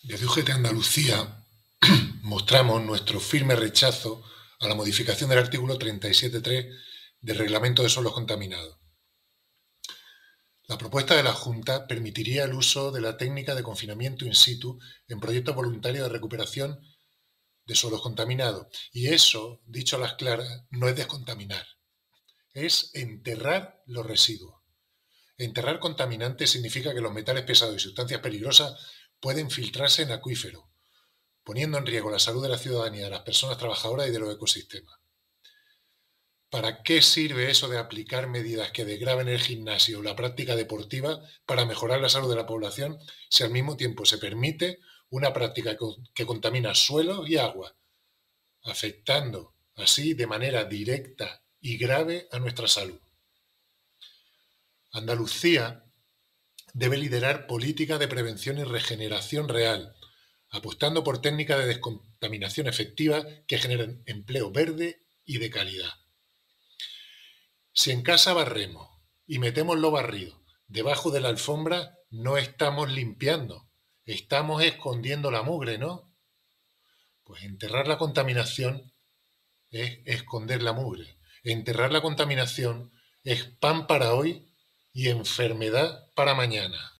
Desde UGT Andalucía mostramos nuestro firme rechazo a la modificación del artículo 37.3 del Reglamento de Suelos Contaminados. La propuesta de la Junta permitiría el uso de la técnica de confinamiento in situ en proyectos voluntarios de recuperación de suelos contaminados. Y eso, dicho a las claras, no es descontaminar, es enterrar los residuos. Enterrar contaminantes significa que los metales pesados y sustancias peligrosas pueden filtrarse en acuíferos, poniendo en riesgo la salud de la ciudadanía, de las personas trabajadoras y de los ecosistemas. ¿Para qué sirve eso de aplicar medidas que degraven el gimnasio o la práctica deportiva para mejorar la salud de la población si al mismo tiempo se permite una práctica que contamina suelo y agua, afectando así de manera directa y grave a nuestra salud? Andalucía debe liderar políticas de prevención y regeneración real, apostando por técnicas de descontaminación efectivas que generen empleo verde y de calidad. Si en casa barremos y metemos lo barrido debajo de la alfombra, no estamos limpiando, estamos escondiendo la mugre, ¿no? Pues enterrar la contaminación es esconder la mugre. Enterrar la contaminación es pan para hoy y enfermedad para mañana.